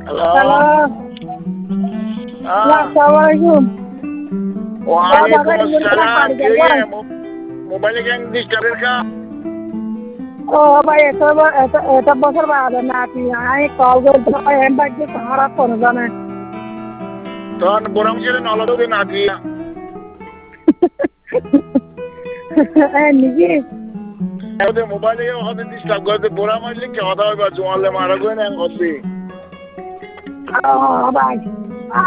hello আসসালামু আলাইকুম ওয়ালাইকুম আসসালাম কে মোবাইলে কেন ডিস্টার্বের কা ও ভাই এটা বছর বাদে না আপনি আমি কল করতে এম বাইকে খারাপ করে জানে তখন বড় মুখে নলদে না দিয়া নিজে ওদের মোবাইলে হতে ডিস্টার্ব করতে বড় মাইলে কি কথা হবে জোয়ালে মারা গো না হতে ভাই